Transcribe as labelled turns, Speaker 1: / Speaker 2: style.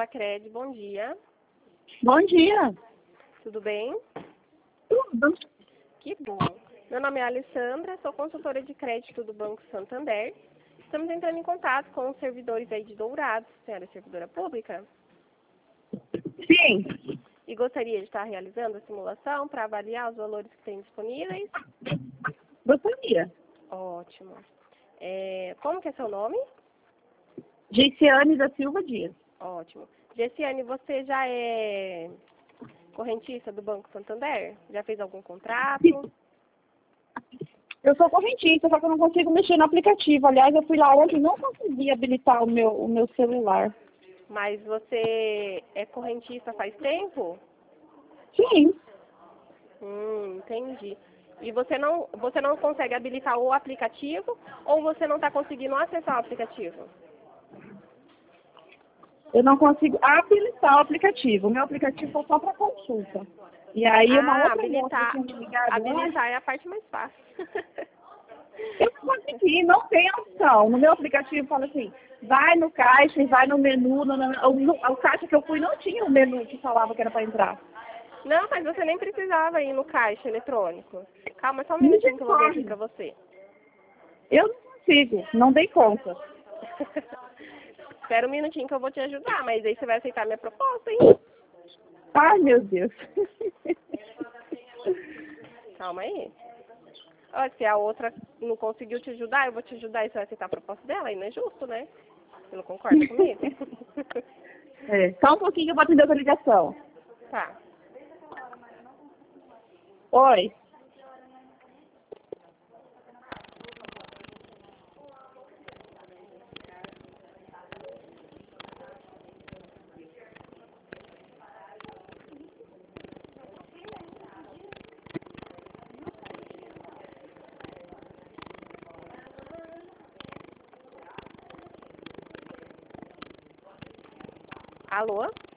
Speaker 1: Lupacred, bom dia.
Speaker 2: Bom dia.
Speaker 1: Tudo bem?
Speaker 2: Tudo.
Speaker 1: Que bom. Meu nome é Alessandra, sou consultora de crédito do Banco Santander. Estamos entrando em contato com os servidores aí de Dourados, senhora servidora pública,
Speaker 2: Sim.
Speaker 1: e gostaria de estar realizando a simulação para avaliar os valores que tem disponíveis.
Speaker 2: Gostaria.
Speaker 1: Ótimo. Como que é seu nome?
Speaker 2: Geiciane da Silva Dias.
Speaker 1: Ótimo. Gessiane, você já é correntista do Banco Santander? Já fez algum contrato?
Speaker 2: Eu sou correntista, só que eu não consigo mexer no aplicativo. Aliás, eu fui lá ontem e não consegui habilitar o meu celular.
Speaker 1: Mas você é correntista faz tempo?
Speaker 2: Sim.
Speaker 1: Entendi. E você não consegue habilitar o aplicativo ou você não está conseguindo acessar o aplicativo?
Speaker 2: Eu não consigo habilitar o aplicativo. O meu aplicativo foi só para consulta. E aí uma outra moça que tinha me ligado
Speaker 1: habilitar é a parte mais fácil.
Speaker 2: eu não consegui, não tem opção. No meu aplicativo fala assim, vai no caixa e vai no menu. O caixa que eu fui não tinha o menu que falava que era para entrar.
Speaker 1: Não, mas você nem precisava ir no caixa eletrônico. Calma, só um minutinho que eu vou ver aqui pra você.
Speaker 2: Eu não consigo, não dei conta.
Speaker 1: Espera um minutinho que eu vou te ajudar, mas aí você vai aceitar a minha proposta, hein?
Speaker 2: Ai, meu Deus.
Speaker 1: Calma aí. Ó, se a outra não conseguiu te ajudar, eu vou te ajudar e você vai aceitar a proposta dela, aí não é justo, né? Você não concorda comigo?
Speaker 2: Só um pouquinho que eu vou atender outra ligação.
Speaker 1: Tá.
Speaker 2: Oi.
Speaker 1: Alô?